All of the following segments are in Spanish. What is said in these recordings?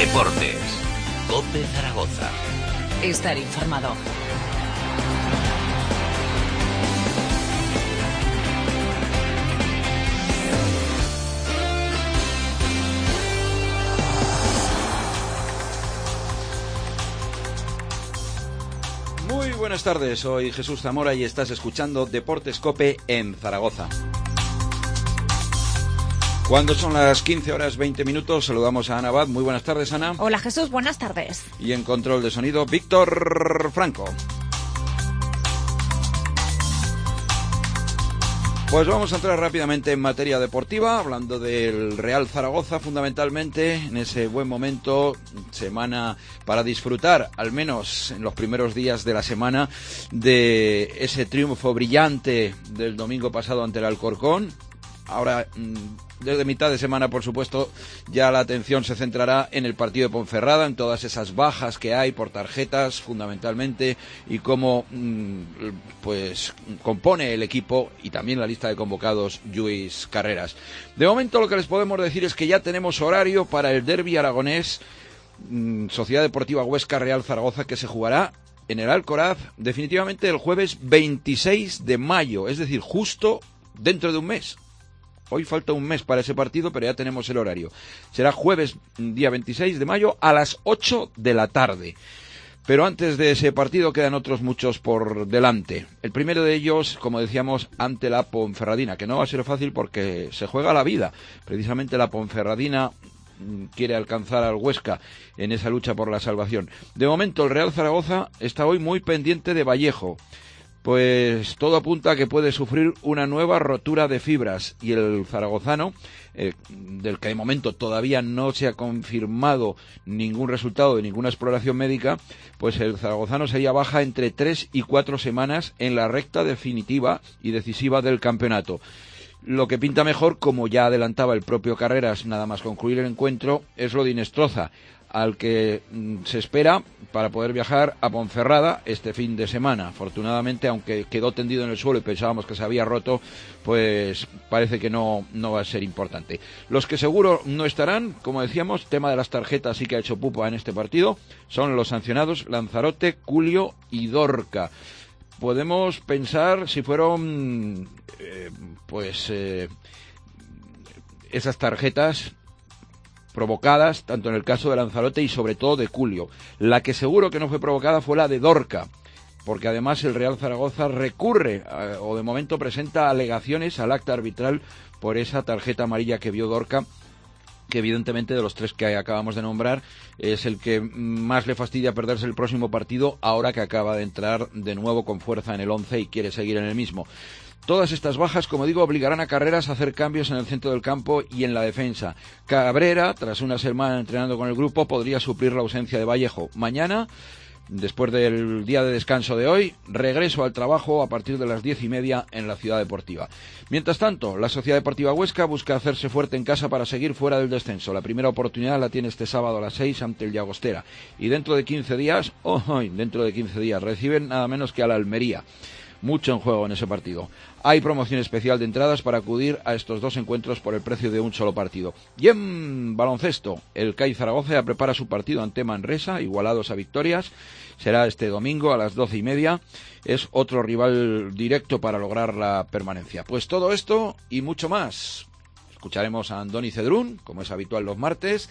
Deportes. COPE Zaragoza. Estar informado. Muy buenas tardes, soy Jesús Zamora y estás escuchando Deportes COPE en Zaragoza. Cuando son las 15:20, saludamos a Ana Abad. Muy buenas tardes, Ana. Hola, Jesús, buenas tardes. Y en control de sonido, Víctor Franco. Pues vamos a entrar rápidamente en materia deportiva, hablando del Real Zaragoza, fundamentalmente, en ese buen momento, semana para disfrutar, al menos en los primeros días de la semana, de ese triunfo brillante del domingo pasado ante el Alcorcón. Ahora, desde mitad de semana, por supuesto, ya la atención se centrará en el partido de Ponferrada, en todas esas bajas que hay por tarjetas, fundamentalmente, y cómo pues compone el equipo y también la lista de convocados Lluís Carreras. De momento, lo que les podemos decir es que ya tenemos horario para el derbi aragonés, Sociedad Deportiva Huesca Real Zaragoza, que se jugará en el Alcoraz definitivamente el jueves 26 de mayo, es decir, justo dentro de un mes. Hoy falta un mes para ese partido, pero ya tenemos el horario. Será jueves, día 26 de mayo, a las 8 de la tarde. Pero antes de ese partido quedan otros muchos por delante. El primero de ellos, como decíamos, ante la Ponferradina, que no va a ser fácil porque se juega la vida. Precisamente la Ponferradina quiere alcanzar al Huesca en esa lucha por la salvación. De momento, el Real Zaragoza está hoy muy pendiente de Vallejo. Pues todo apunta a que puede sufrir una nueva rotura de fibras y el zaragozano, del que de momento todavía no se ha confirmado ningún resultado de ninguna exploración médica, pues el zaragozano sería baja entre 3 y 4 semanas en la recta definitiva y decisiva del campeonato. Lo que pinta mejor, como ya adelantaba el propio Carreras nada más concluir el encuentro, es lo de Inestroza, al que se espera para poder viajar a Ponferrada este fin de semana. Afortunadamente, aunque quedó tendido en el suelo y pensábamos que se había roto, pues parece que no va a ser importante. Los que seguro no estarán, como decíamos, tema de las tarjetas sí que ha hecho pupa en este partido, son los sancionados Lanzarote, Culio y Dorca. Podemos pensar si fueron esas tarjetas provocadas, tanto en el caso de Lanzarote y sobre todo de Culio. La que seguro que no fue provocada fue la de Dorca, porque además el Real Zaragoza recurre, o de momento presenta alegaciones al acta arbitral por esa tarjeta amarilla que vio Dorca, que evidentemente de los tres que acabamos de nombrar es el que más le fastidia perderse el próximo partido, ahora que acaba de entrar de nuevo con fuerza en el 11 y quiere seguir en el mismo. Todas estas bajas, como digo, obligarán a Carreras a hacer cambios en el centro del campo y en la defensa. Cabrera, tras una semana entrenando con el grupo, podría suplir la ausencia de Vallejo. Mañana, después del día de descanso de hoy, regreso al trabajo a partir de las 10:30 en la Ciudad Deportiva. Mientras tanto, la Sociedad Deportiva Huesca busca hacerse fuerte en casa para seguir fuera del descenso. La primera oportunidad la tiene este sábado a las 6 ante el Llagostera. Y dentro de 15 días, reciben nada menos que a la Almería. Mucho en juego en ese partido. Hay promoción especial de entradas para acudir a estos dos encuentros por el precio de un solo partido. Y en baloncesto, el CAI Zaragoza prepara su partido ante Manresa, igualados a victorias. Será este domingo a las 12:30. Es otro rival directo para lograr la permanencia. Pues todo esto y mucho más. Escucharemos a Andoni Cedrún, como es habitual los martes,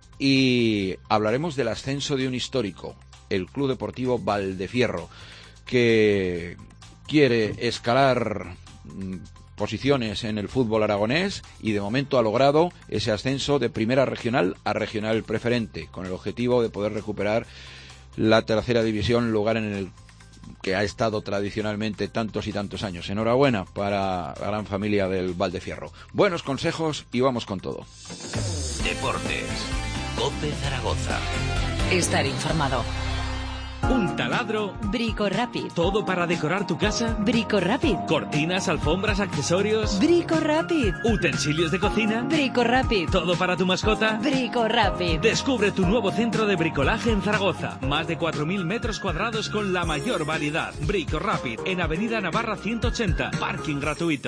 y hablaremos del ascenso de un histórico, el Club Deportivo Valdefierro, que quiere escalar posiciones en el fútbol aragonés y de momento ha logrado ese ascenso de primera regional a regional preferente, con el objetivo de poder recuperar la tercera división, lugar en el que ha estado tradicionalmente tantos y tantos años. Enhorabuena para la gran familia del Valdefierro. Buenos consejos y vamos con todo. Deportes. COPE Zaragoza. Estar informado. Un taladro. Brico Rapid. Todo para decorar tu casa. Brico Rapid. Cortinas, alfombras, accesorios. Brico Rapid. Utensilios de cocina. Brico Rapid. Todo para tu mascota. Brico Rapid. Descubre tu nuevo centro de bricolaje en Zaragoza. Más de 4.000 metros cuadrados con la mayor variedad. Brico Rapid, en Avenida Navarra 180. Parking gratuito.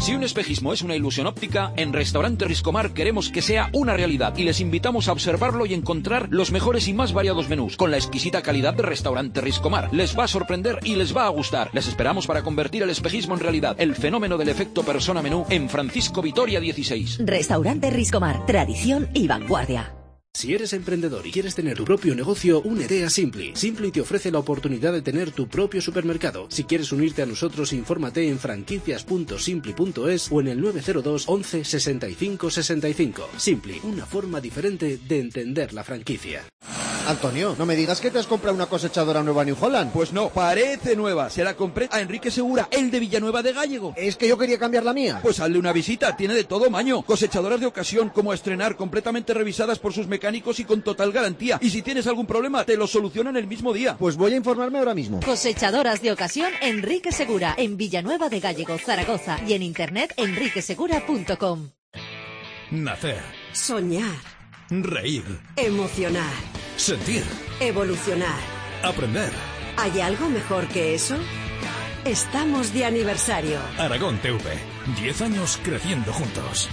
Si un espejismo es una ilusión óptica, en Restaurante Riscomar queremos que sea una realidad y les invitamos a observarlo y encontrar los mejores y más variados menús con la exquisita calidad de Restaurante Riscomar. Les va a sorprender y les va a gustar. Les esperamos para convertir el espejismo en realidad. El fenómeno del efecto persona menú en Francisco Vitoria 16. Restaurante Riscomar, tradición y vanguardia. Si eres emprendedor y quieres tener tu propio negocio, únete a Simply. Simply te ofrece la oportunidad de tener tu propio supermercado. Si quieres unirte a nosotros, infórmate en franquicias.simply.es o en el 902 11 65 65. Simply, una forma diferente de entender la franquicia. Antonio, no me digas que te has comprado una cosechadora nueva New Holland. Pues no, parece nueva. Se la compré a Enrique Segura, el de Villanueva de Gállego. Es que yo quería cambiar la mía. Pues hazle una visita, tiene de todo maño. Cosechadoras de ocasión, como a estrenar, completamente revisadas por sus mecánicos y con total garantía. Y si tienes algún problema, te lo solucionan el mismo día. Pues voy a informarme ahora mismo. Cosechadoras de ocasión Enrique Segura, en Villanueva de Gállego, Zaragoza, y en internet enriquesegura.com. Nacer. Soñar. Reír. Emocionar. Sentir. Evolucionar. Aprender. ¿Hay algo mejor que eso? Estamos de aniversario. Aragón TV. 10 años creciendo juntos.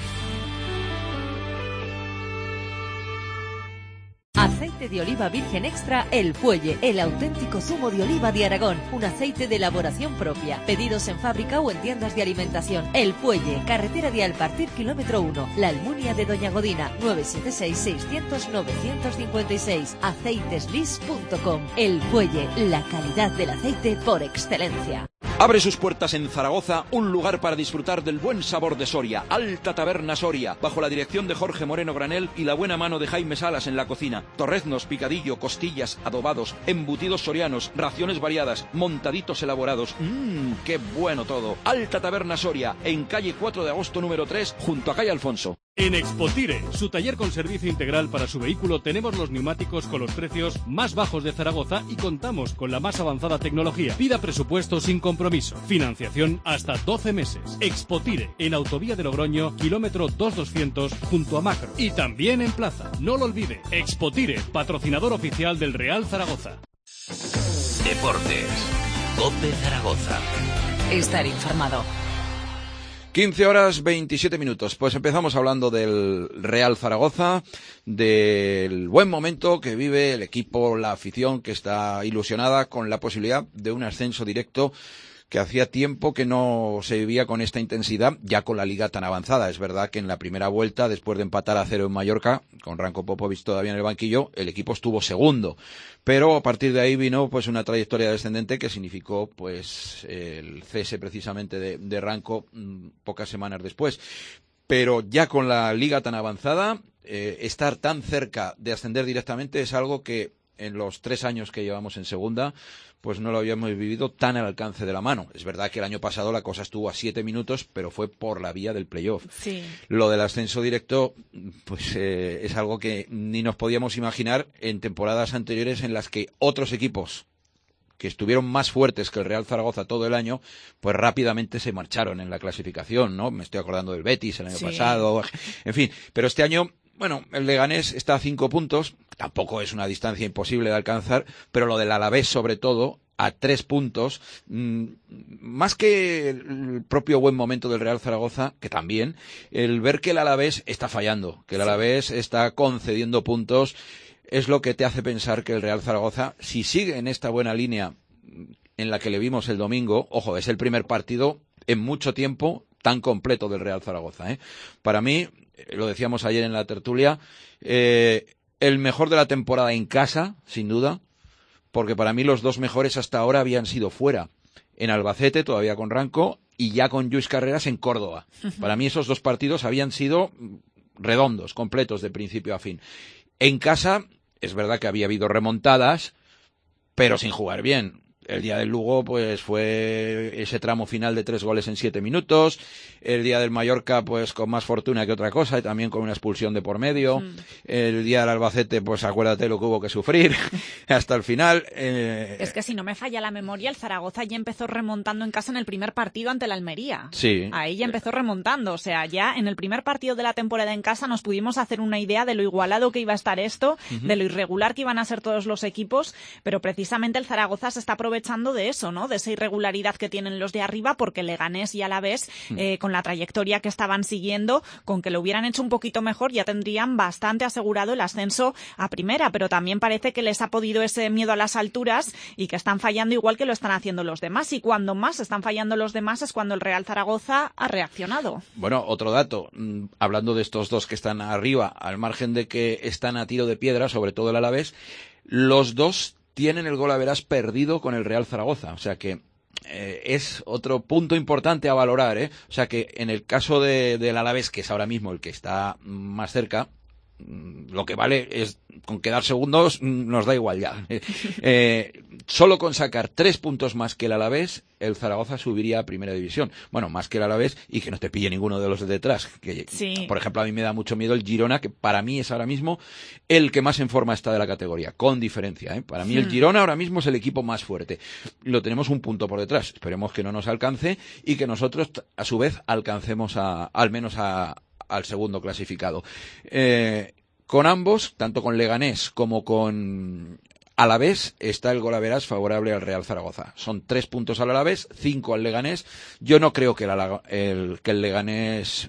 Aceite de oliva virgen extra El Puelle, el auténtico zumo de oliva de Aragón, un aceite de elaboración propia. Pedidos en fábrica o en tiendas de alimentación. El Puelle, carretera de Alpartir, kilómetro 1, La Almunia de Doña Godina, 976-600-956, aceiteslis.com. El Puelle, la calidad del aceite por excelencia. Abre sus puertas en Zaragoza un lugar para disfrutar del buen sabor de Soria, Alta Taberna Soria, bajo la dirección de Jorge Moreno Granel y la buena mano de Jaime Salas en la cocina. Torreznos, picadillo, costillas, adobados, embutidos sorianos, raciones variadas, montaditos elaborados. ¡Qué bueno todo! Alta Taberna Soria, en calle 4 de agosto número 3, junto a calle Alfonso. En Expotire, su taller con servicio integral para su vehículo, tenemos los neumáticos con los precios más bajos de Zaragoza y contamos con la más avanzada tecnología. Pida presupuesto sin compromiso. Financiación hasta 12 meses. Expotire, en Autovía de Logroño, kilómetro 2200, junto a Macro. Y también en Plaza. No lo olvide. Expotire, patrocinador oficial del Real Zaragoza. Deportes. COPE Zaragoza. Estar informado. 15 horas 27 minutos. Pues empezamos hablando del Real Zaragoza, del buen momento que vive el equipo, la afición que está ilusionada con la posibilidad de un ascenso directo que hacía tiempo que no se vivía con esta intensidad, ya con la liga tan avanzada. Es verdad que en la primera vuelta, después de empatar a 0 en Mallorca, con Ranko Popovic todavía en el banquillo, el equipo estuvo segundo. Pero a partir de ahí vino pues una trayectoria descendente que significó pues el cese precisamente de Ranko pocas semanas después. Pero ya con la liga tan avanzada, estar tan cerca de ascender directamente es algo que en los 3 años que llevamos en segunda, pues no lo habíamos vivido tan al alcance de la mano. Es verdad que el año pasado la cosa estuvo a 7 minutos, pero fue por la vía del playoff. Sí. Lo del ascenso directo, pues es algo que ni nos podíamos imaginar en temporadas anteriores en las que otros equipos que estuvieron más fuertes que el Real Zaragoza todo el año, pues rápidamente se marcharon en la clasificación, ¿no? Me estoy acordando del Betis el año pasado, en fin. Pero este año, bueno, el Leganés está a 5 puntos, tampoco es una distancia imposible de alcanzar, pero lo del Alavés sobre todo, a 3 puntos, más que el propio buen momento del Real Zaragoza, que también, el ver que el Alavés está fallando, que el Alavés está concediendo puntos, es lo que te hace pensar que el Real Zaragoza, si sigue en esta buena línea en la que le vimos el domingo, ojo, es el primer partido en mucho tiempo tan completo del Real Zaragoza, ¿eh? Para mí, lo decíamos ayer en la tertulia, el mejor de la temporada en casa, sin duda, porque para mí los 2 mejores hasta ahora habían sido fuera, en Albacete, todavía con Ranko, y ya con Lluís Carreras en Córdoba. Para mí esos 2 partidos habían sido redondos, completos de principio a fin. En casa, es verdad que había habido remontadas, pero sin jugar bien. El día del Lugo, pues fue ese tramo final de 3 goles en 7 minutos. El día del Mallorca, pues con más fortuna que otra cosa, y también con una expulsión de por medio. El día del Albacete, pues acuérdate lo que hubo que sufrir hasta el final. Es que si no me falla la memoria, el Zaragoza ya empezó remontando en casa en el primer partido ante el Almería. Sí. Ahí ya empezó remontando. O sea, ya en el primer partido de la temporada en casa nos pudimos hacer una idea de lo igualado que iba a estar esto, de lo irregular que iban a ser todos los equipos, pero precisamente el Zaragoza se está aprovechando aprovechando de eso, ¿no? De esa irregularidad que tienen los de arriba, porque Leganés y Alavés, con la trayectoria que estaban siguiendo, con que lo hubieran hecho un poquito mejor, ya tendrían bastante asegurado el ascenso a primera, pero también parece que les ha podido ese miedo a las alturas y que están fallando igual que lo están haciendo los demás. Y cuando más están fallando los demás es cuando el Real Zaragoza ha reaccionado. Bueno, otro dato, hablando de estos dos que están arriba, al margen de que están a tiro de piedra, sobre todo el Alavés, los dos tienen el golaverax perdido con el Real Zaragoza, o sea que es otro punto importante a valorar, ¿eh? O sea que en el caso del Alavés, que es ahora mismo el que está más cerca, lo que vale es con quedar segundos, nos da igual ya. Solo con sacar 3 puntos más que el Alavés, el Zaragoza subiría a Primera División. Bueno, más que el Alavés, y que no te pille ninguno de los de detrás. Que, sí. Por ejemplo, a mí me da mucho miedo el Girona, que para mí es ahora mismo el que más en forma está de la categoría, con diferencia, ¿eh? Para mí el Girona ahora mismo es el equipo más fuerte. Lo tenemos un punto por detrás. Esperemos que no nos alcance y que nosotros, a su vez, alcancemos al menos al segundo clasificado. Con ambos, tanto con Leganés como con Alavés, está el golaverax favorable al Real Zaragoza. Son 3 puntos al Alavés, 5 al Leganés. Yo no creo que el Leganés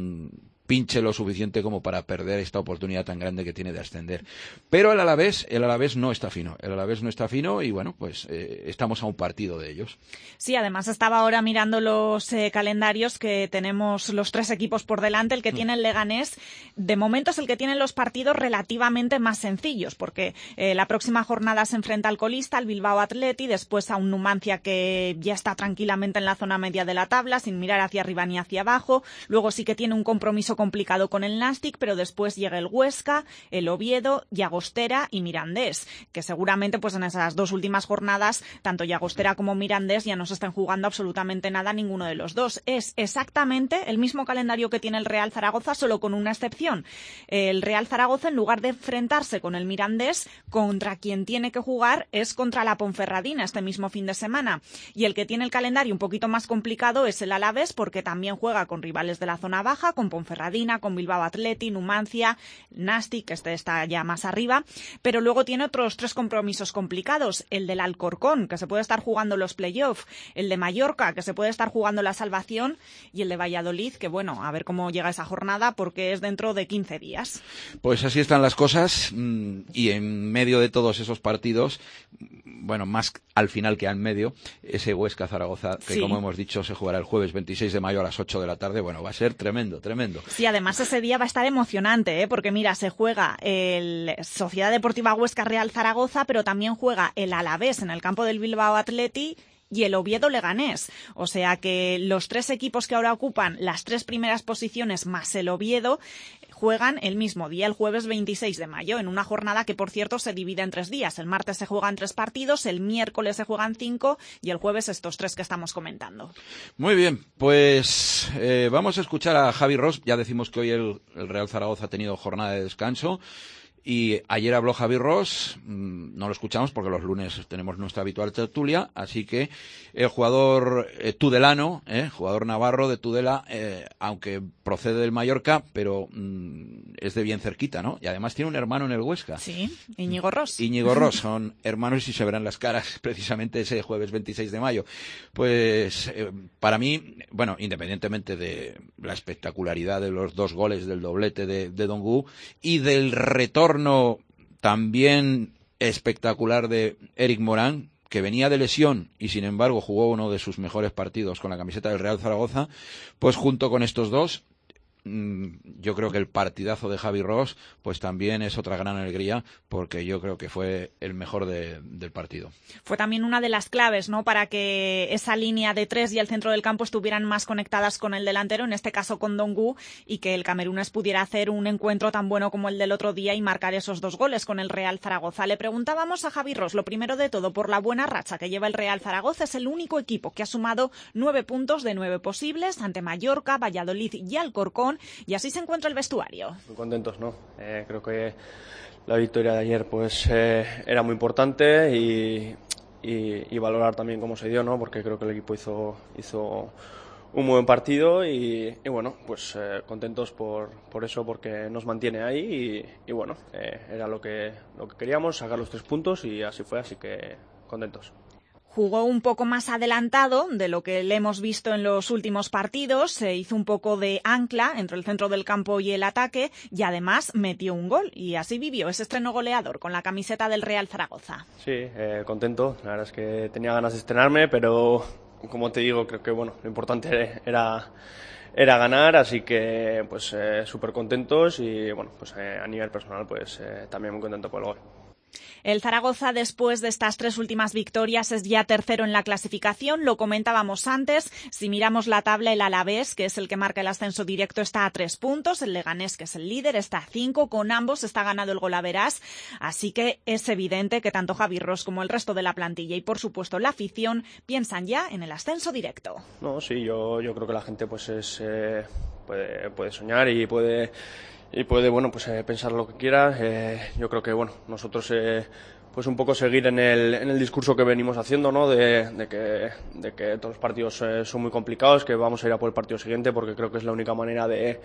pinche lo suficiente como para perder esta oportunidad tan grande que tiene de ascender. Pero el Alavés no está fino. El Alavés no está fino y bueno, pues estamos a un partido de ellos. Sí, además estaba ahora mirando los calendarios que tenemos los 3 equipos por delante. El que tiene el Leganés, de momento es el que tiene los partidos relativamente más sencillos, porque la próxima jornada se enfrenta al colista, al Bilbao Athletic, después a un Numancia que ya está tranquilamente en la zona media de la tabla, sin mirar hacia arriba ni hacia abajo. Luego sí que tiene un compromiso complicado con el Nastic, pero después llega el Huesca, el Oviedo, Llagostera y Mirandés, que seguramente pues en esas 2 últimas jornadas tanto Llagostera como Mirandés ya no se están jugando absolutamente nada ninguno de los dos. Es exactamente el mismo calendario que tiene el Real Zaragoza, solo con una excepción. El Real Zaragoza, en lugar de enfrentarse con el Mirandés, contra quien tiene que jugar es contra la Ponferradina este mismo fin de semana. Y el que tiene el calendario un poquito más complicado es el Alavés, porque también juega con rivales de la zona baja, con Ponferradina, con Bilbao Athletic, Numancia, Nastic, que está ya más arriba, pero luego tiene otros 3 compromisos complicados: el del Alcorcón, que se puede estar jugando los playoffs, el de Mallorca, que se puede estar jugando la salvación, y el de Valladolid, que bueno, a ver cómo llega esa jornada, porque es dentro de 15 días. Pues así están las cosas, y en medio de todos esos partidos, bueno, más al final que al medio, ese Huesca-Zaragoza, que como hemos dicho se jugará el jueves 26 de mayo a las 8 de la tarde, bueno, va a ser tremendo, tremendo. Sí, además ese día va a estar emocionante, porque mira, se juega el Sociedad Deportiva Huesca Real Zaragoza, pero también juega el Alavés en el campo del Bilbao Athletic y el Oviedo Leganés. O sea que los 3 equipos que ahora ocupan las 3 primeras posiciones más el Oviedo juegan el mismo día, el jueves 26 de mayo, en una jornada que, por cierto, se divide en 3 días. El martes se juegan 3 partidos, el miércoles se juegan 5 y el jueves estos 3 que estamos comentando. Muy bien, pues vamos a escuchar a Javi Ros. Ya decimos que hoy el Real Zaragoza ha tenido jornada de descanso. Y ayer habló Javi Ros, no lo escuchamos porque los lunes tenemos nuestra habitual tertulia, así que el jugador tudelano, jugador navarro de Tudela, aunque procede del Mallorca, pero es de bien cerquita, ¿no? Y además tiene un hermano en el Huesca. Sí, Íñigo Ros. Íñigo Ros, son hermanos y se verán las caras precisamente ese jueves 26 de mayo. Pues para mí, bueno, independientemente de la espectacularidad de los 2 goles del doblete de Dongu y del retorno también espectacular de Eric Morán, que venía de lesión y sin embargo jugó uno de sus mejores partidos con la camiseta del Real Zaragoza, pues junto con estos dos, yo creo que el partidazo de Javi Ros pues también es otra gran alegría, porque yo creo que fue el mejor del partido. Fue también una de las claves, ¿no?, para que esa línea de 3 y el centro del campo estuvieran más conectadas con el delantero, en este caso con Dongu, y que el camerunés pudiera hacer un encuentro tan bueno como el del otro día y marcar esos 2 goles con el Real Zaragoza. Le preguntábamos a Javi Ros, lo primero de todo, por la buena racha que lleva el Real Zaragoza. Es el único equipo que ha sumado 9 puntos de 9 posibles ante Mallorca, Valladolid y Alcorcón, y así se encuentra el vestuario. Muy contentos, ¿no? Creo que la victoria de ayer pues era muy importante y valorar también cómo se dio, ¿no? Porque creo que el equipo hizo un buen partido y bueno, pues contentos por eso, porque nos mantiene ahí y bueno, era lo que queríamos, sacar los 3 puntos y así fue, así que contentos. Jugó un poco más adelantado de lo que le hemos visto en los últimos partidos, se hizo un poco de ancla entre el centro del campo y el ataque y además metió un gol y así vivió ese estreno goleador con la camiseta del Real Zaragoza. Sí, contento, la verdad es que tenía ganas de estrenarme, pero como te digo, creo que bueno, lo importante era ganar, así que pues súper contentos y bueno, pues a nivel personal pues también muy contento por el gol. El Zaragoza, después de estas 3 últimas victorias, es ya tercero en la clasificación. Lo comentábamos antes. Si miramos la tabla, el Alavés, que es el que marca el ascenso directo, está a 3 puntos. El Leganés, que es el líder, está a 5. Con ambos está ganado el golaverás. Así que es evidente que tanto Javi Ros como el resto de la plantilla y, por supuesto, la afición piensan ya en el ascenso directo. No, sí, yo creo que la gente pues puede soñar y puede bueno pues pensar lo que quiera. Yo creo que bueno, nosotros pues un poco seguir en el discurso que venimos haciendo, ¿no? De que todos los partidos son muy complicados, que vamos a ir a por el partido siguiente porque creo que es la única manera de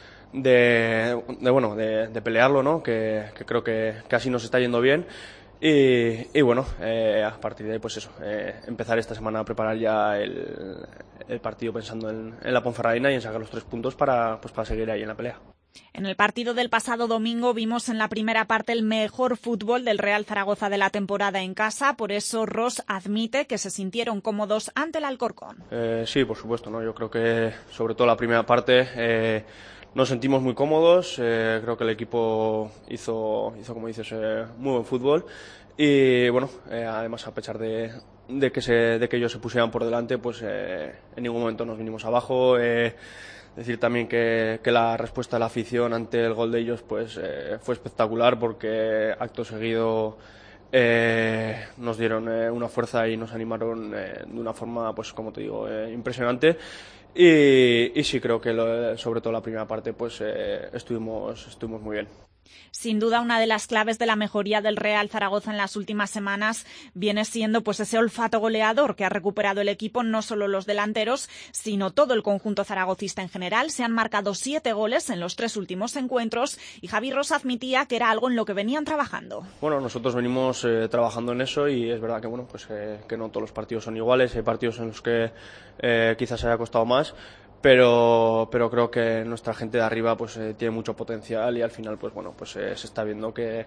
pelearlo, ¿no? Que creo que así nos está yendo bien. Y bueno, a partir de ahí, pues eso, empezar esta semana a preparar ya el partido pensando en la Ponferradina y en sacar los 3 puntos para seguir ahí en la pelea. En el partido del pasado domingo vimos en la primera parte el mejor fútbol del Real Zaragoza de la temporada en casa, por eso Ros admite que se sintieron cómodos ante el Alcorcón. Sí, por supuesto, ¿no? Yo creo que sobre todo la primera parte nos sentimos muy cómodos, creo que el equipo hizo como dices, muy buen fútbol y bueno, además a pesar de que ellos se pusieran por delante, pues en ningún momento nos vinimos abajo. Decir también que la respuesta de la afición ante el gol de ellos pues fue espectacular porque acto seguido nos dieron una fuerza y nos animaron de una forma, pues como te digo, impresionante. Y sí, creo que sobre todo la primera parte pues estuvimos muy bien. Sin duda, una de las claves de la mejoría del Real Zaragoza en las últimas semanas viene siendo pues ese olfato goleador que ha recuperado el equipo, no solo los delanteros, sino todo el conjunto zaragocista en general. Se han marcado 7 goles en los 3 últimos encuentros y Javi Ros admitía que era algo en lo que venían trabajando. Bueno, nosotros venimos trabajando en eso y es verdad que bueno, pues que no todos los partidos son iguales, hay partidos en los que quizás haya costado más. Pero creo que nuestra gente de arriba pues tiene mucho potencial y al final pues bueno, pues se está viendo que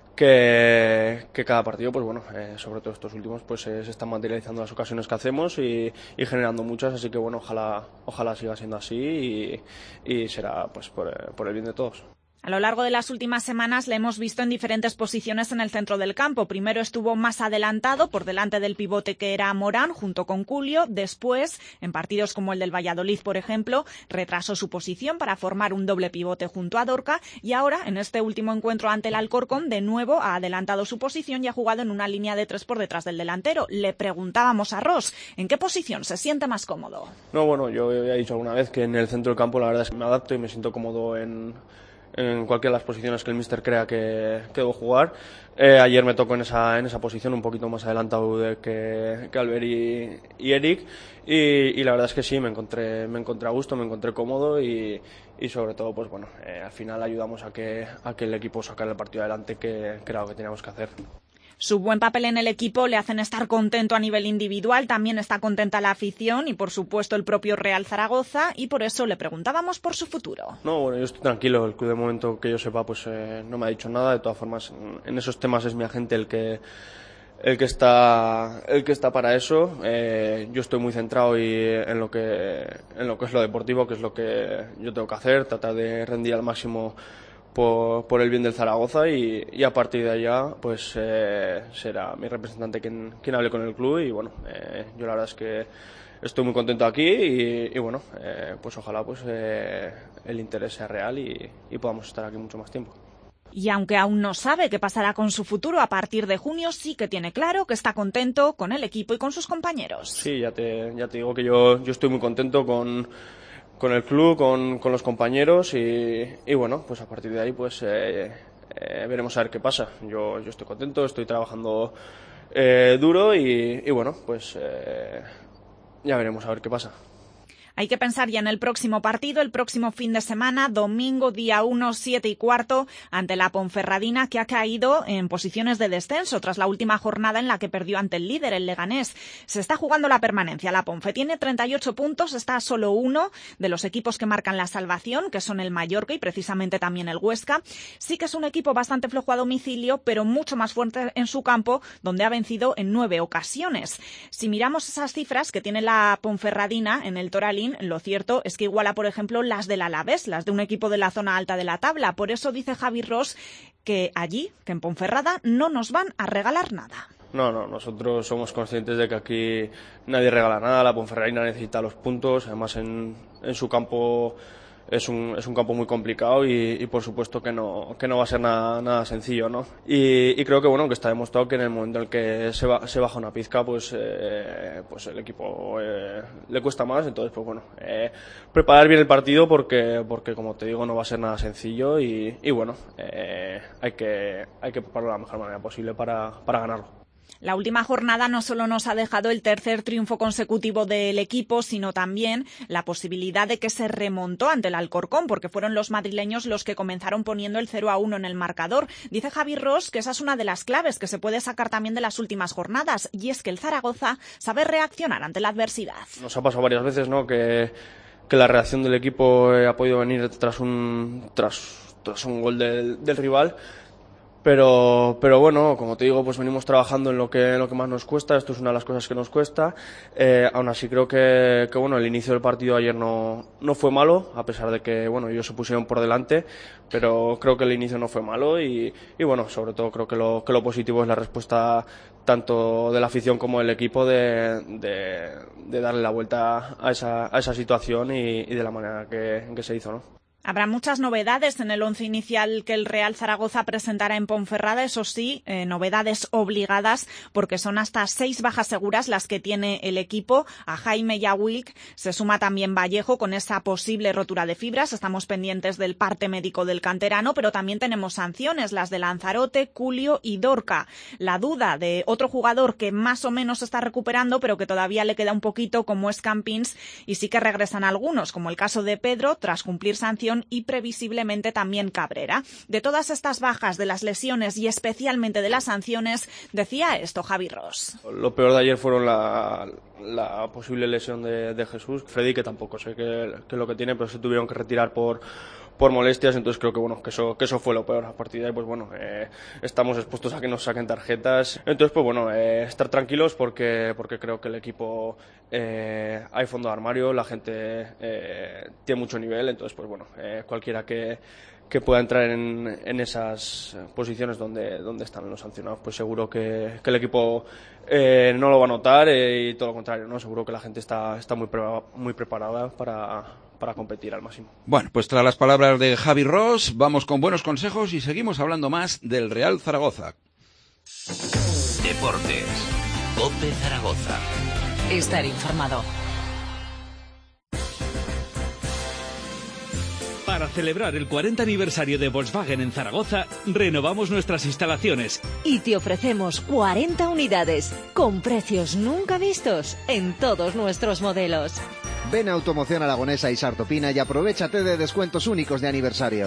cada partido pues bueno, sobre todo estos últimos pues se están materializando las ocasiones que hacemos y generando muchas, así que bueno, ojalá siga siendo así y será pues por el bien de todos. A lo largo de las últimas semanas le hemos visto en diferentes posiciones en el centro del campo. Primero estuvo más adelantado, por delante del pivote que era Morán, junto con Culio. Después, en partidos como el del Valladolid, por ejemplo, retrasó su posición para formar un doble pivote junto a Dorca. Y ahora, en este último encuentro ante el Alcorcón, de nuevo ha adelantado su posición y ha jugado en una línea de 3 por detrás del delantero. Le preguntábamos a Ros, ¿en qué posición se siente más cómodo? No, bueno, yo he dicho alguna vez que en el centro del campo la verdad es que me adapto y me siento cómodo en cualquiera de las posiciones que el míster crea que debo jugar. Ayer me tocó en esa posición un poquito más adelantado que Albert y Eric y la verdad es que sí, me encontré a gusto, me encontré cómodo y sobre todo pues bueno, al final ayudamos a que el equipo sacara el partido adelante, que era lo que teníamos que hacer. Su buen papel en el equipo le hacen estar contento a nivel individual, también está contenta la afición y por supuesto el propio Real Zaragoza y por eso le preguntábamos por su futuro. No, bueno, yo estoy tranquilo, el club de momento que yo sepa pues no me ha dicho nada, de todas formas en esos temas es mi agente el que está para eso. Yo estoy muy centrado en lo que es lo deportivo, que es lo que yo tengo que hacer, tratar de rendir al máximo por el bien del Zaragoza y a partir de allá pues será mi representante quien hable con el club y bueno, yo la verdad es que estoy muy contento aquí y bueno, pues ojalá pues el interés sea real y podamos estar aquí mucho más tiempo. Y aunque aún no sabe qué pasará con su futuro a partir de junio, sí que tiene claro que está contento con el equipo y con sus compañeros. Sí, ya te digo que yo estoy muy contento con el club, con los compañeros y bueno, pues a partir de ahí pues veremos a ver qué pasa. Yo estoy contento, estoy trabajando duro y bueno, pues ya veremos a ver qué pasa. Hay que pensar ya en el próximo partido, el próximo fin de semana, domingo, día 1, 7:15, ante la Ponferradina, que ha caído en posiciones de descenso tras la última jornada en la que perdió ante el líder, el Leganés. Se está jugando la permanencia. La Ponfe tiene 38 puntos, está a solo uno de los equipos que marcan la salvación, que son el Mallorca y precisamente también el Huesca. Sí que es un equipo bastante flojo a domicilio, pero mucho más fuerte en su campo, donde ha vencido en 9 ocasiones. Si miramos esas cifras que tiene la Ponferradina en el Toralín, lo cierto es que iguala, por ejemplo, las del Alavés, las de un equipo de la zona alta de la tabla. Por eso dice Javi Ros que allí, que en Ponferrada, no nos van a regalar nada. No, nosotros somos conscientes de que aquí nadie regala nada. La Ponferradina necesita los puntos, además en su campo es un campo muy complicado y por supuesto que no va a ser nada sencillo, ¿no? Y creo que bueno, que está demostrado que en el momento en el que se baja una pizca, pues el equipo le cuesta más. Entonces, pues bueno, preparar bien el partido porque como te digo, no va a ser nada sencillo y bueno, hay que prepararlo de la mejor manera posible para ganarlo. La última jornada no solo nos ha dejado el tercer triunfo consecutivo del equipo, sino también la posibilidad de que se remontó ante el Alcorcón, porque fueron los madrileños los que comenzaron poniendo el 0-1 en el marcador. Dice Javi Ros que esa es una de las claves que se puede sacar también de las últimas jornadas, y es que el Zaragoza sabe reaccionar ante la adversidad. Nos ha pasado varias veces, ¿no?, que la reacción del equipo ha podido venir tras un gol del rival. Pero bueno, como te digo, pues venimos trabajando en lo que más nos cuesta. Esto es una de las cosas que nos cuesta. Aún así creo que bueno, el inicio del partido ayer no fue malo, a pesar de que bueno, ellos se pusieron por delante, pero creo que el inicio no fue malo y bueno, sobre todo creo que lo positivo es la respuesta tanto de la afición como del equipo de darle la vuelta a esa situación y de la manera en que se hizo, ¿no? Habrá muchas novedades en el once inicial que el Real Zaragoza presentará en Ponferrada, eso sí, novedades obligadas, porque son hasta 6 bajas seguras las que tiene el equipo. A Jaime y a Wilk se suma también Vallejo con esa posible rotura de fibras. Estamos pendientes del parte médico del canterano, pero también tenemos sanciones, las de Lanzarote, Culio y Dorca. La duda de otro jugador que más o menos se está recuperando, pero que todavía le queda un poquito, como es Campins, y sí que regresan algunos, como el caso de Pedro, tras cumplir sanción, y previsiblemente también Cabrera. De todas estas bajas, de las lesiones y especialmente de las sanciones, decía esto Javi Ros. Lo peor de ayer fueron la posible lesión de Jesús. Freddy, que tampoco sé qué es lo que tiene, pero se tuvieron que retirar por molestias, entonces creo que bueno, que eso fue lo peor. A partir de ahí, pues bueno, estamos expuestos a que nos saquen tarjetas. Entonces, pues bueno, estar tranquilos porque creo que el equipo hay fondo de armario, la gente tiene mucho nivel, entonces pues bueno, cualquiera que pueda entrar en esas posiciones donde están los sancionados, pues seguro que el equipo no lo va a notar y todo lo contrario, ¿no? Seguro que la gente está muy preparada para competir al máximo. Bueno, pues tras las palabras de Javi Ros, vamos con buenos consejos y seguimos hablando más del Real Zaragoza. Deportes. COPE Zaragoza. Estar informado. Para celebrar el 40 aniversario de Volkswagen en Zaragoza, renovamos nuestras instalaciones. Y te ofrecemos 40 unidades, con precios nunca vistos, en todos nuestros modelos. Ven a Automoción Aragonesa y Sartopina y aprovéchate de descuentos únicos de aniversario.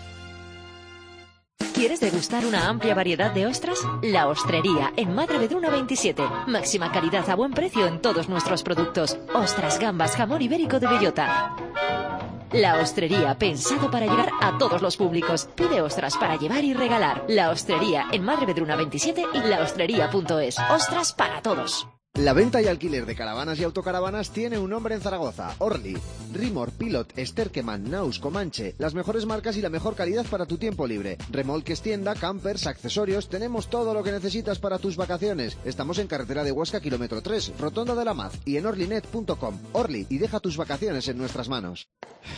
¿Quieres degustar una amplia variedad de ostras? La Ostrería, en Madre Vedruna 27. Máxima calidad a buen precio en todos nuestros productos. Ostras, gambas, jamón ibérico de bellota. La Ostrería, pensado para llegar a todos los públicos. Pide ostras para llevar y regalar. La Ostrería, en Madre Vedruna 27 y laostrería.es. Ostras para todos. La venta y alquiler de caravanas y autocaravanas tiene un nombre en Zaragoza: Orly. Rimor, Pilot, Sterkeman, Naus, Comanche, las mejores marcas y la mejor calidad para tu tiempo libre. Remolques, tienda, campers, accesorios, tenemos todo lo que necesitas para tus vacaciones. Estamos en carretera de Huesca, kilómetro 3, Rotonda de la Maz, y en orlynet.com. Orly, y deja tus vacaciones en nuestras manos.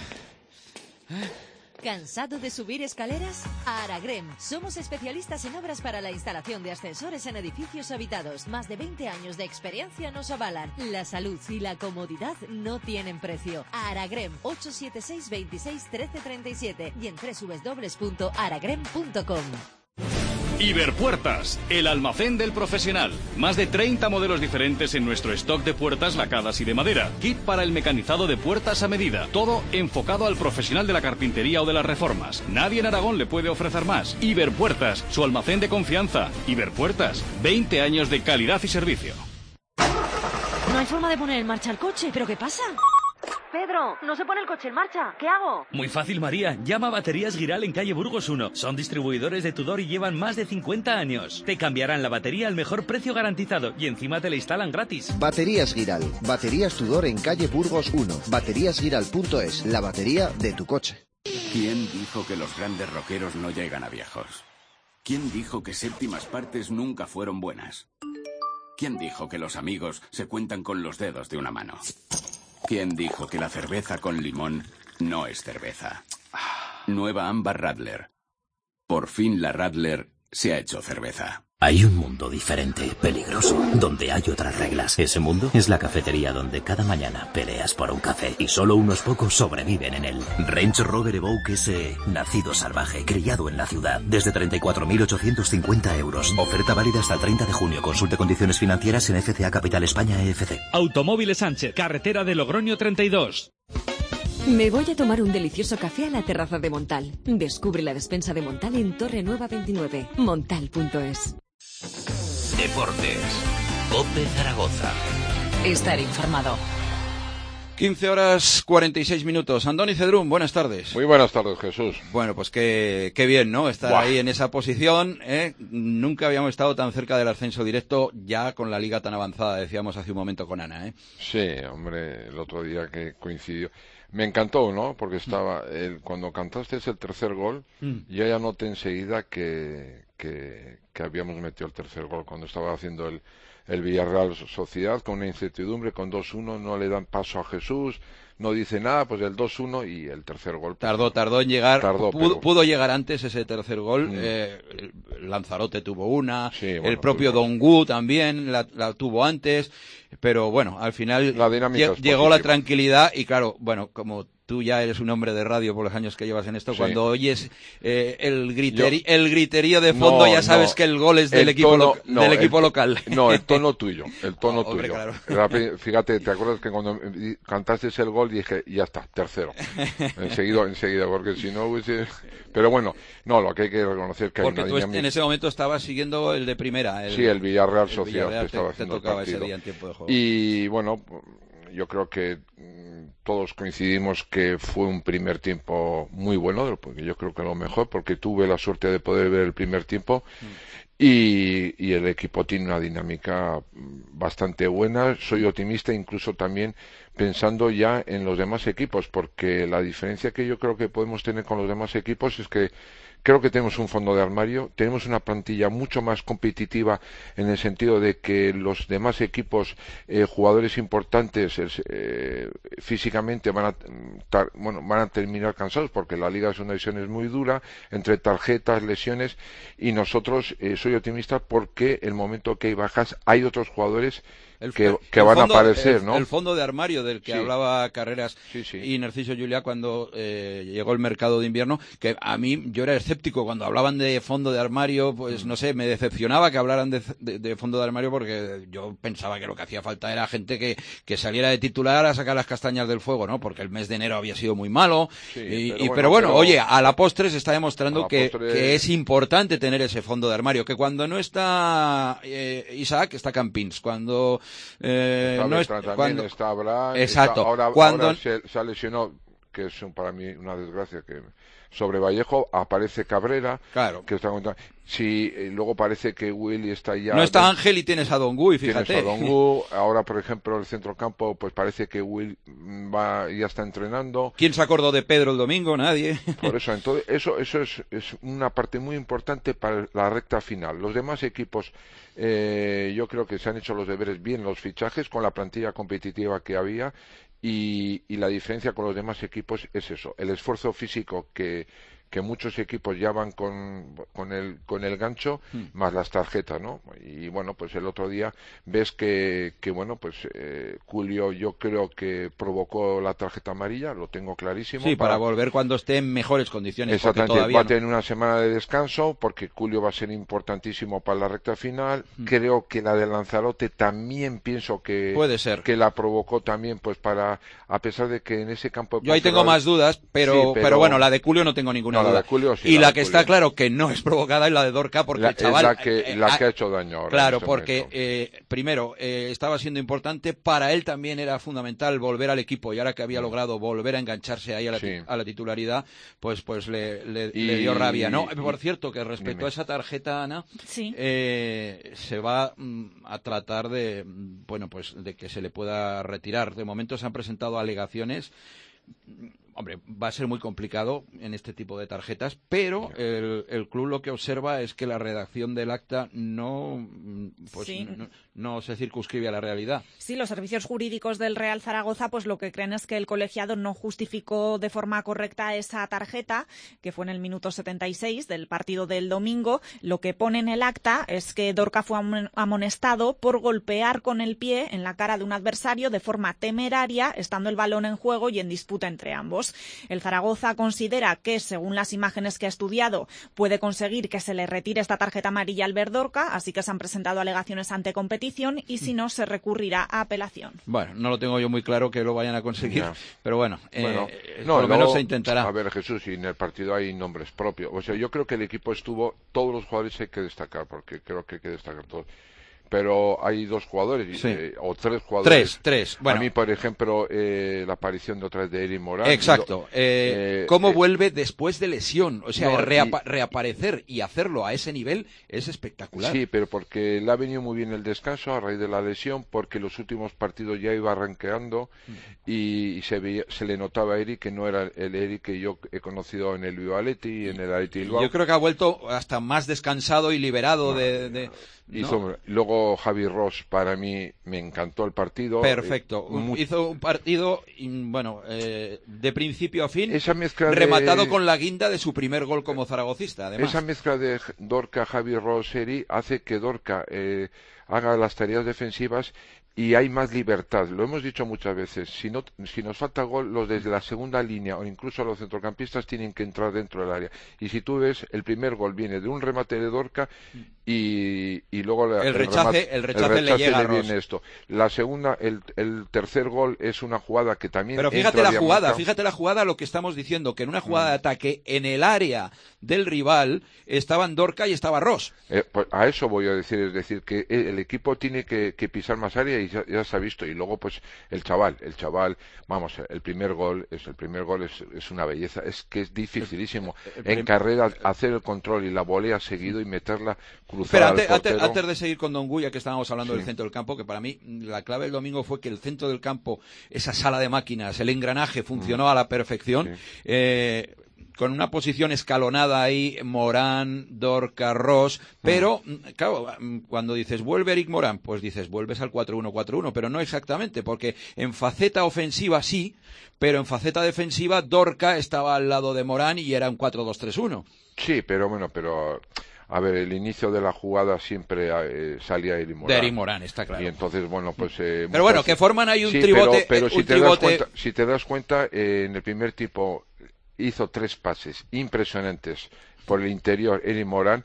¿Cansado de subir escaleras? Aragrem. Somos especialistas en obras para la instalación de ascensores en edificios habitados. Más de 20 años de experiencia nos avalan. La salud y la comodidad no tienen precio. Aragrem, 876 26 13 37 y en www.aragrem.com. Iberpuertas, el almacén del profesional. Más de 30 modelos diferentes en nuestro stock de puertas lacadas y de madera. Kit para el mecanizado de puertas a medida. Todo enfocado al profesional de la carpintería o de las reformas. Nadie en Aragón le puede ofrecer más. Iberpuertas, su almacén de confianza. Iberpuertas, 20 años de calidad y servicio. No hay forma de poner en marcha el coche, ¿pero qué pasa? Pedro, no se pone el coche en marcha. ¿Qué hago? Muy fácil, María. Llama a Baterías Giral en calle Burgos 1. Son distribuidores de Tudor y llevan más de 50 años. Te cambiarán la batería al mejor precio garantizado y encima te la instalan gratis. Baterías Giral. Baterías Tudor en calle Burgos 1. Bateríasgiral.es. La batería de tu coche. ¿Quién dijo que los grandes rockeros no llegan a viejos? ¿Quién dijo que séptimas partes nunca fueron buenas? ¿Quién dijo que los amigos se cuentan con los dedos de una mano? ¿Quién dijo que la cerveza con limón no es cerveza? Nueva Amber Radler. Por fin la Radler se ha hecho cerveza. Hay un mundo diferente, peligroso, donde hay otras reglas. Ese mundo es la cafetería donde cada mañana peleas por un café y solo unos pocos sobreviven en él. Range Rover Evoque SE, nacido salvaje, criado en la ciudad, desde 34.850 euros. Oferta válida hasta el 30 de junio. Consulte condiciones financieras en FCA Capital España EFC. Automóviles Sánchez, carretera de Logroño 32. Me voy a tomar un delicioso café a la terraza de Montal. Descubre la despensa de Montal en Torre Nueva 29. Montal.es. Deportes. COPE Zaragoza. Estar informado. 15 horas 46 minutos. Andoni Cedrún, buenas tardes. Muy buenas tardes, Jesús. Bueno, pues qué bien, ¿no? Estar ahí en esa posición, ¿eh? Nunca habíamos estado tan cerca del ascenso directo, ya con la liga tan avanzada, decíamos hace un momento con Ana, ¿eh? Sí, hombre, el otro día que coincidió. Me encantó, ¿no? Porque estaba, cuando cantaste el tercer gol, yo ya noté enseguida que habíamos metido el tercer gol cuando estaba haciendo el Villarreal Sociedad, con una incertidumbre, con 2-1, no le dan paso a Jesús, no dice nada, pues el 2-1 y el tercer gol. Pues, tardó en llegar, pudo pero... llegar antes ese tercer gol, Lanzarote tuvo una, sí, bueno, el propio Dongu también la tuvo antes, pero bueno, al final llegó la tranquilidad y claro, bueno, como tú ya eres un hombre de radio por los años que llevas en esto, sí. Cuando oyes el griterío de fondo ya sabes que el gol es del equipo local. No, el tono tuyo, Hombre, claro. Fíjate, ¿te acuerdas que cuando cantaste el gol dije, ya está, tercero? enseguida, porque si no hubiese... Pero bueno, no, lo que hay que reconocer que porque hay una tú dinámica... en ese momento estabas siguiendo el de primera. El Villarreal Sociedad que estaba haciendo te tocaba el partido. ese día en tiempo de juego. Y bueno, yo creo que todos coincidimos que fue un primer tiempo muy bueno, porque yo creo que lo mejor, porque tuve la suerte de poder ver el primer tiempo y el equipo tiene una dinámica bastante buena. Soy optimista incluso también pensando ya en los demás equipos, porque la diferencia que yo creo que podemos tener con los demás equipos es que creo que tenemos un fondo de armario, tenemos una plantilla mucho más competitiva en el sentido de que los demás equipos, jugadores importantes, físicamente van a terminar cansados porque la Liga de Segunda División es muy dura, entre tarjetas, lesiones, y nosotros, soy optimista porque el momento que hay bajas, hay otros jugadores que van a aparecer, ¿no? El fondo de armario del que hablaba Carreras y Narciso Juliá cuando llegó el mercado de invierno, que a mí, yo era escéptico cuando hablaban de fondo de armario, pues no sé, me decepcionaba que hablaran de fondo de armario porque yo pensaba que lo que hacía falta era gente que saliera de titular a sacar las castañas del fuego, ¿no? Porque el mes de enero había sido muy malo, pero bueno, oye, a la postre se está demostrando que es importante tener ese fondo de armario, que cuando no está Isaac, está Campins, cuando está Abraham, exacto, ahora se ha lesionado, que es para mí una desgracia, que sobre Vallejo aparece Cabrera, claro, que está contando. Si luego parece que Willy está ya... No está Ángel y tienes a Dongu, y fíjate. Tienes a Dongu, ahora por ejemplo el centrocampo, pues parece que Will ya está entrenando. ¿Quién se acordó de Pedro el domingo? Nadie. Por eso, entonces, eso es una parte muy importante para la recta final. Los demás equipos, yo creo que se han hecho los deberes bien, los fichajes, con la plantilla competitiva que había, y la diferencia con los demás equipos es eso, el esfuerzo físico que que muchos equipos ya van con el gancho más las tarjetas, ¿no? Y bueno, pues el otro día ves que bueno, pues Julio yo creo que provocó la tarjeta amarilla, lo tengo clarísimo. Sí, para volver cuando esté en mejores condiciones. Exactamente, todavía va a tener una semana de descanso porque Julio va a ser importantísimo para la recta final. Creo que la de Lanzarote también pienso que puede ser, que la provocó también, pues para, a pesar de que en ese campo de yo ahí tengo más dudas, pero bueno, la de Julio no tengo ninguna duda. La de Julio, sí, y la que está claro que no es provocada es la de Dorca, porque el chaval la que ha hecho daño ahora. Claro, porque primero estaba siendo importante, para él también era fundamental volver al equipo, y ahora que había logrado volver a engancharse ahí a la titularidad, pues le dio rabia, ¿no? Por cierto, que respecto a esa tarjeta, Ana, se va a tratar de, bueno, pues de que se le pueda retirar. De momento se han presentado alegaciones. Hombre, va a ser muy complicado en este tipo de tarjetas, pero el club lo que observa es que la redacción del acta no se circunscribe a la realidad. Sí, los servicios jurídicos del Real Zaragoza pues lo que creen es que el colegiado no justificó de forma correcta esa tarjeta, que fue en el minuto 76 del partido del domingo. Lo que pone en el acta es que Dorca fue amonestado por golpear con el pie en la cara de un adversario de forma temeraria, estando el balón en juego y en disputa entre ambos. El Zaragoza considera que, según las imágenes que ha estudiado, puede conseguir que se le retire esta tarjeta amarilla al ver Dorca, así que se han presentado alegaciones ante competición y, si no, se recurrirá a apelación. Bueno, no lo tengo yo muy claro que lo vayan a conseguir, pero bueno, por lo menos se intentará. A ver, Jesús, y en el partido hay nombres propios. O sea, yo creo que el equipo todos los jugadores hay que destacar, porque creo que hay que destacar todos. Pero hay dos jugadores, o tres jugadores. Tres. Bueno. A mí, por ejemplo, la aparición de otra vez de Eric Morán. Exacto. ¿Cómo vuelve después de lesión? O sea, reaparecer y hacerlo a ese nivel es espectacular. Sí, pero porque le ha venido muy bien el descanso a raíz de la lesión, porque los últimos partidos ya iba arranqueando y se le notaba a Eric que no era el Eric que yo he conocido en el Bilbao Athletic y en el Athletic Bilbao. Yo creo que ha vuelto hasta más descansado y liberado Luego Javi Ross, para mí, me encantó el partido. Perfecto. Hizo un partido, de principio a fin, rematado con la guinda de su primer gol como zaragocista, además. Esa mezcla de Dorca, Javi Ross, Eri, hace que Dorca haga las tareas defensivas y hay más libertad. Lo hemos dicho muchas veces. Si nos falta gol, los desde la segunda línea o incluso los centrocampistas tienen que entrar dentro del área. Y si tú ves, el primer gol viene de un remate de Dorca y luego el rechace le llega a Ross. Viene esto. La segunda, el tercer gol es una jugada que también. Pero fíjate la jugada, lo que estamos diciendo, que en una jugada de ataque en el área del rival estaban Dorca y estaba Ross. Pues a eso voy a decir, es decir, que el equipo tiene que pisar más área y ya se ha visto. Y luego pues el chaval, vamos, el primer gol es una belleza, es que es dificilísimo en carrera hacer el control y la volea seguido y meterla cruzada al portero. Antes de seguir con Don Guya, que estábamos hablando del centro del campo, que para mí la clave del domingo fue que el centro del campo, esa sala de máquinas, el engranaje funcionó a la perfección. Con una posición escalonada ahí, Morán, Dorca, Ross, pero, claro, cuando dices vuelve Eric Morán, pues dices vuelves al 4-1-4-1, pero no exactamente, porque en faceta ofensiva sí, pero en faceta defensiva Dorca estaba al lado de Morán y era un 4-2-3-1. Sí, pero a ver, el inicio de la jugada siempre salía Eric Morán. De Eric Morán, está claro. Y entonces, bueno, pues... pero bueno, que forman ahí un tribote... Pero si te das cuenta, en el primer tipo hizo 3 pases impresionantes por el interior, Eric Morán,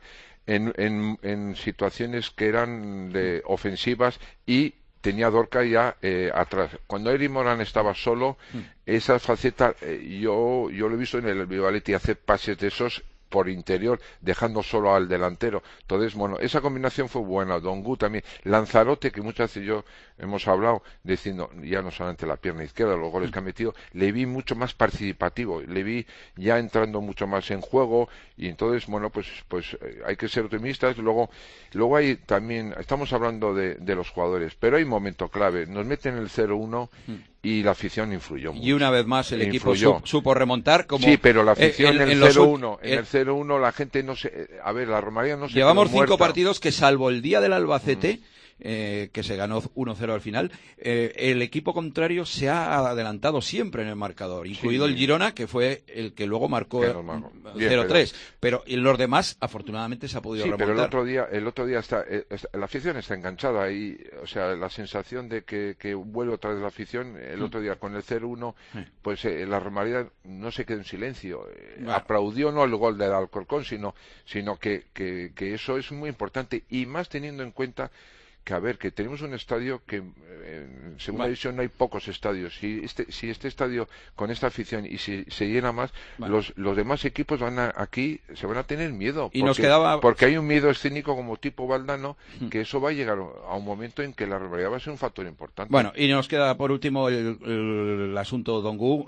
en situaciones que eran ofensivas y tenía Dorca ya atrás. Cuando Eric Morán estaba solo, esa faceta, yo lo he visto en el Bilbao Athletic hacer pases de esos por interior, dejando solo al delantero. Entonces, bueno, esa combinación fue buena. Dongu también. Lanzarote, que muchas veces hemos hablado, diciendo, ya no solamente la pierna izquierda, los goles que ha metido, le vi mucho más participativo, le vi ya entrando mucho más en juego, y entonces, bueno, pues hay que ser optimistas. Luego hay también, estamos hablando de los jugadores, pero hay un momento clave. Nos meten el 0-1 y la afición influyó mucho. Y una vez más el equipo supo remontar. Como sí, pero la afición en el 0-1, en el 0-1 la gente no se... A ver, la Romareda no se... Llevamos 5 partidos que, salvo el día del Albacete, que se ganó 1-0 al final, el equipo contrario se ha adelantado siempre en el marcador, incluido el Girona, que fue el que luego marcó 0-3. Pero los demás, afortunadamente, se ha podido remontar. Pero el otro día la afición está enganchada ahí, o sea, la sensación de que vuelve otra vez la afición. El otro día con el 0-1, pues la Romareda no se quedó en silencio. Aplaudió no el gol del Alcorcón, sino que eso es muy importante, y más teniendo en cuenta que, a ver, que tenemos un estadio que en segunda división no hay pocos estadios. Si este estadio con esta afición y si se llena más, los demás equipos aquí se van a tener miedo, porque hay un miedo escénico como tipo Valdano, que eso va a llegar a un momento en que la rivalidad va a ser un factor importante. Bueno, y nos queda por último el asunto Dongu.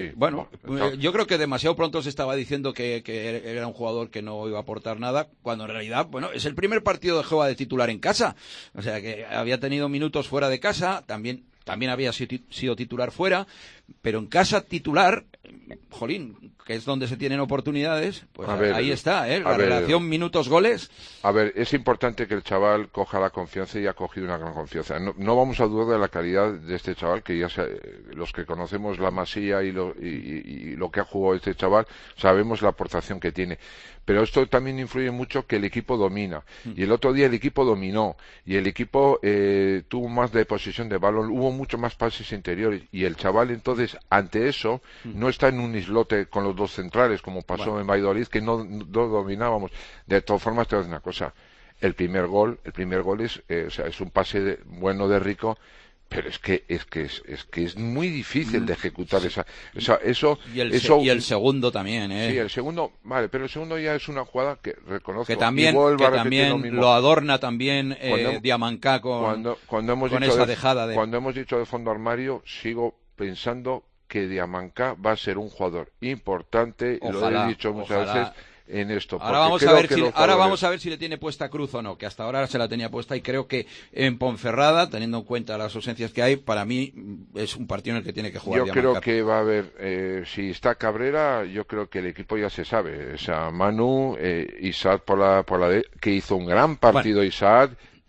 Yo creo que demasiado pronto se estaba diciendo que era un jugador que no iba a aportar nada, cuando en realidad, es el primer partido de juego de titular en casa. O sea, que había tenido minutos fuera de casa, también había sido titular fuera, pero en casa titular, jolín, que es donde se tienen oportunidades, pues ahí está, la relación minutos-goles. A ver, es importante que el chaval coja la confianza, y ha cogido una gran confianza. No vamos a dudar de la calidad de este chaval, que los que conocemos la Masía y lo que ha jugado este chaval, sabemos la aportación que tiene. Pero esto también influye mucho que el equipo domina. Y el otro día el equipo dominó. Y el equipo tuvo más de posesión de balón. Hubo mucho más pases interiores. Y el chaval, entonces, ante eso, no está en un islote con los dos centrales, como pasó en Valladolid, que no dominábamos. De todas formas, te voy a decir una cosa. El primer gol es un pase bueno de Rico. Pero es que es muy difícil de ejecutar eso. Y el segundo también, Sí, el segundo, vale, pero el segundo ya es una jugada que reconozco. Que también lo adorna también Diamancá con esa dejada de... Cuando hemos dicho de fondo armario, sigo pensando que Diamancá va a ser un jugador importante, y lo he dicho muchas veces, en esto. Ahora vamos a ver si le tiene puesta Cruz o no, que hasta ahora se la tenía puesta, y creo que en Ponferrada, teniendo en cuenta las ausencias que hay, para mí es un partido en el que tiene que jugar. Yo creo que va a haber, si está Cabrera, yo creo que el equipo ya se sabe. O sea, Manu, Isaac que hizo un gran partido, Isaac,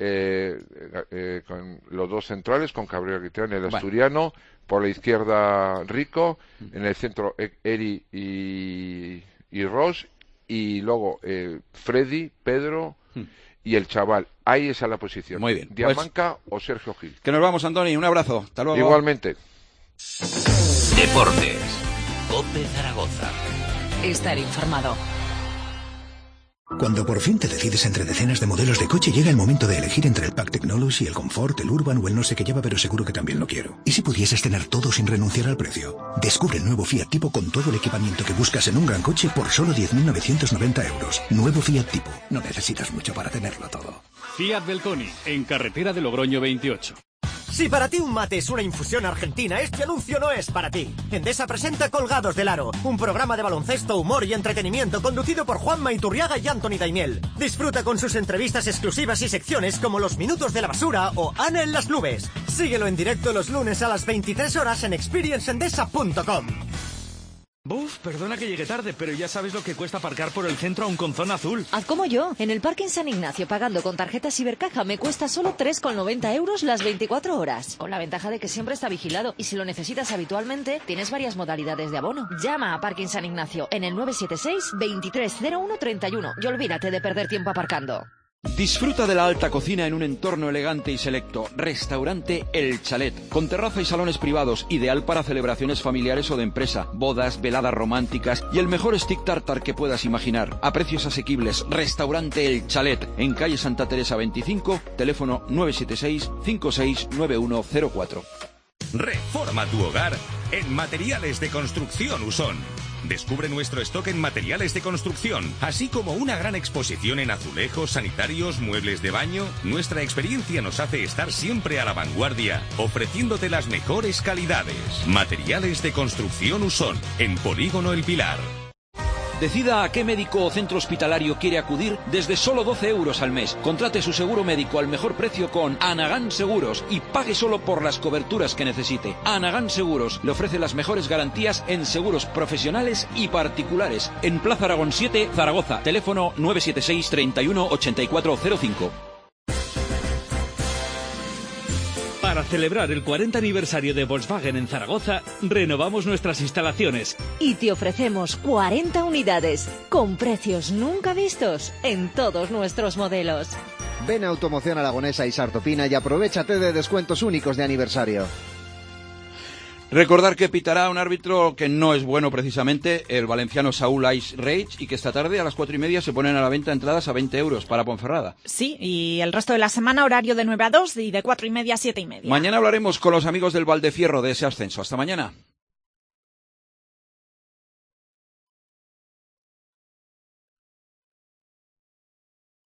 con los dos centrales, con Cabrera Cristian, el asturiano, por la izquierda Rico, en el centro Eri y Ross, y luego Freddy, Pedro y el chaval. Ahí es la posición. Muy bien. Diamanca o Sergio Gil. Que nos vamos, Antoni. Un abrazo. Hasta luego. Igualmente. Deportes. COPE Zaragoza. Estar informado. Cuando por fin te decides entre decenas de modelos de coche, llega el momento de elegir entre el Pack Technology, el Comfort, el Urban o el no sé qué lleva, pero seguro que también lo quiero. ¿Y si pudieses tener todo sin renunciar al precio? Descubre el nuevo Fiat Tipo con todo el equipamiento que buscas en un gran coche por solo 10.990 euros. Nuevo Fiat Tipo. No necesitas mucho para tenerlo todo. Fiat Belconi, en carretera de Logroño 28. Si para ti un mate es una infusión argentina, este anuncio no es para ti. Endesa presenta Colgados del Aro, un programa de baloncesto, humor y entretenimiento conducido por Juanma Iturriaga y Anthony Daimiel. Disfruta con sus entrevistas exclusivas y secciones como Los Minutos de la Basura o Ana en las Nubes. Síguelo en directo los lunes a las 23 horas en experienceendesa.com. Buf, perdona que llegue tarde, pero ya sabes lo que cuesta aparcar por el centro aún con zona azul. Haz como yo. En el Parking San Ignacio, pagando con tarjeta Cibercaja, me cuesta solo 3,90 euros las 24 horas. Con la ventaja de que siempre está vigilado. Y si lo necesitas habitualmente, tienes varias modalidades de abono. Llama a Parking San Ignacio en el 976-230131 y olvídate de perder tiempo aparcando. Disfruta de la alta cocina en un entorno elegante y selecto. Restaurante El Chalet, con terraza y salones privados, ideal para celebraciones familiares o de empresa, bodas, veladas románticas y el mejor stick tartar que puedas imaginar. A precios asequibles. Restaurante El Chalet, en calle Santa Teresa 25, teléfono 976-569104. Reforma tu hogar en Materiales de Construcción Usón. Descubre nuestro stock en materiales de construcción, así como una gran exposición en azulejos, sanitarios, muebles de baño. Nuestra experiencia nos hace estar siempre a la vanguardia, ofreciéndote las mejores calidades. Materiales de Construcción Usón, en Polígono El Pilar. Decida a qué médico o centro hospitalario quiere acudir desde solo 12 euros al mes. Contrate su seguro médico al mejor precio con Anagán Seguros y pague solo por las coberturas que necesite. Anagán Seguros le ofrece las mejores garantías en seguros profesionales y particulares. En Plaza Aragón 7, Zaragoza. Teléfono 976 31 8405. Para celebrar el 40 aniversario de Volkswagen en Zaragoza, renovamos nuestras instalaciones. Y te ofrecemos 40 unidades, con precios nunca vistos en todos nuestros modelos. Ven a Automoción Aragonesa y Sartopina y aprovéchate de descuentos únicos de aniversario. Recordar que pitará un árbitro que no es bueno precisamente, el valenciano Saúl Ais Reich, y que esta tarde a las 4:30 se ponen a la venta entradas a 20 euros para Ponferrada. Sí, y el resto de la semana horario de 9 a 2 y de 4:30 a 7:30. Mañana hablaremos con los amigos del Valdefierro de ese ascenso. Hasta mañana.